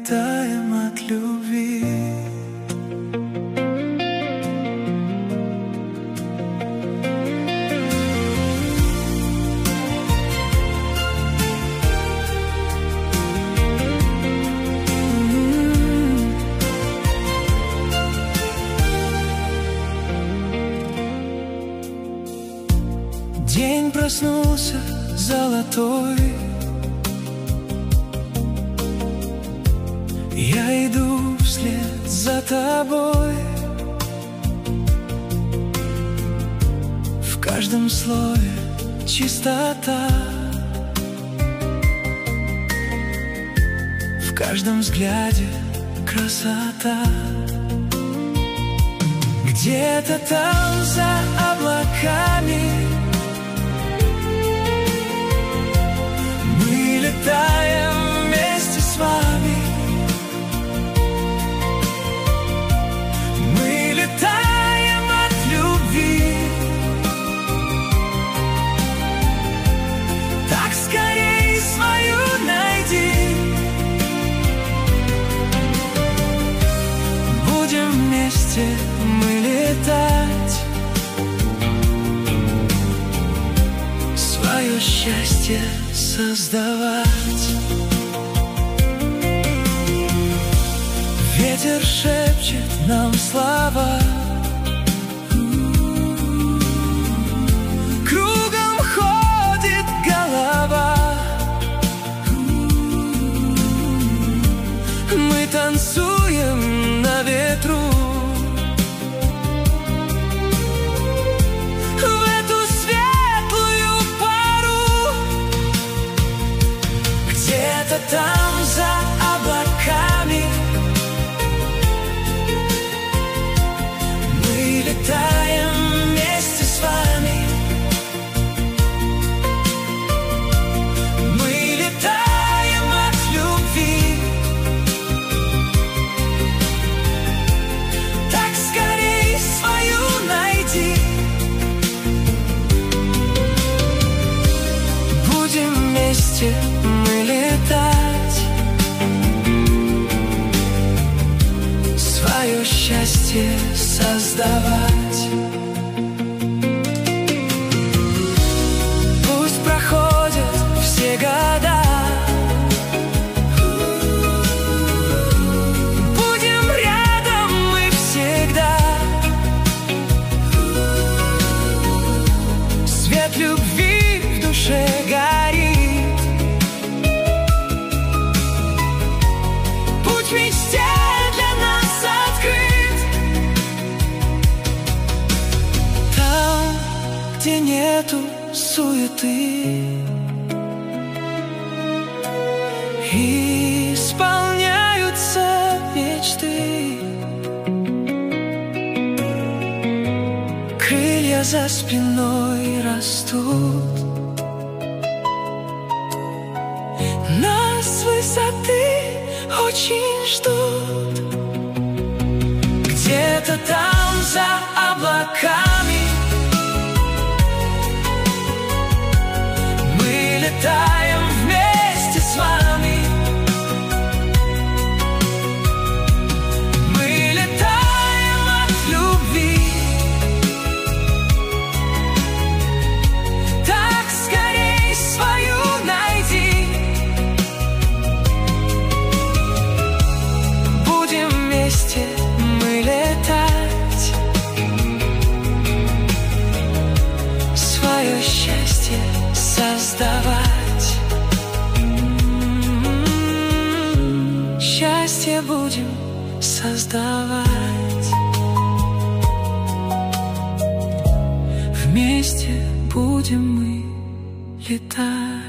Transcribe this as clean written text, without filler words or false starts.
летаем от любви. День проснулся золотой, я иду вслед за тобой. В каждом слове чистота, в каждом взгляде красота. Где-то там за облаками мы летаем вместе с вами. Мы летаем от любви. Так скорей свою найди. Будем вместе мы летать, свое счастье создавать. Ветер шепчет нам слова, кругом ходит голова. Мы танцуем на ветру. Там за облаками мы летаем вместе с вами. Мы летаем от любви. Так скорей свою найди. Будем вместе мы летать, свое счастье создавать. Пусть проходят все года, будем рядом мы всегда. Свет любви в душе горит, путь мечте для нас открыт. Там, где нету суеты, исполняются мечты. Крылья за спиной растут, нас с высоты очень ждут. Где-то там за облаками мы летаем вместе с вами. Мы летаем от любви. Так скорей свою найди. Будем вместе мы летать, свое счастье создавать. Счастье будем создавать. Вместе будем мы летать.